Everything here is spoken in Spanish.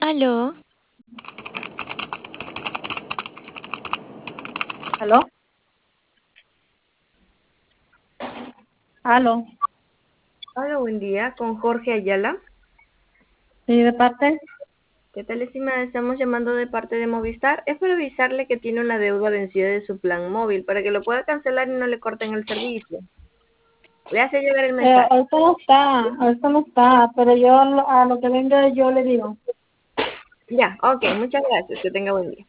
Aló, ¿Aló? ¿Aló? Hola, buen día, con Jorge Ayala. ¿Sí, de parte? ¿Qué tal, estimada? Estamos llamando de parte de Movistar. Es para avisarle que tiene una deuda vencida de su plan móvil para que lo pueda cancelar y no le corten el servicio. Le hace llegar el mensaje. Ahorita no está, pero yo a lo que venga yo le digo. Ya, ok, muchas gracias. Que tenga buen día.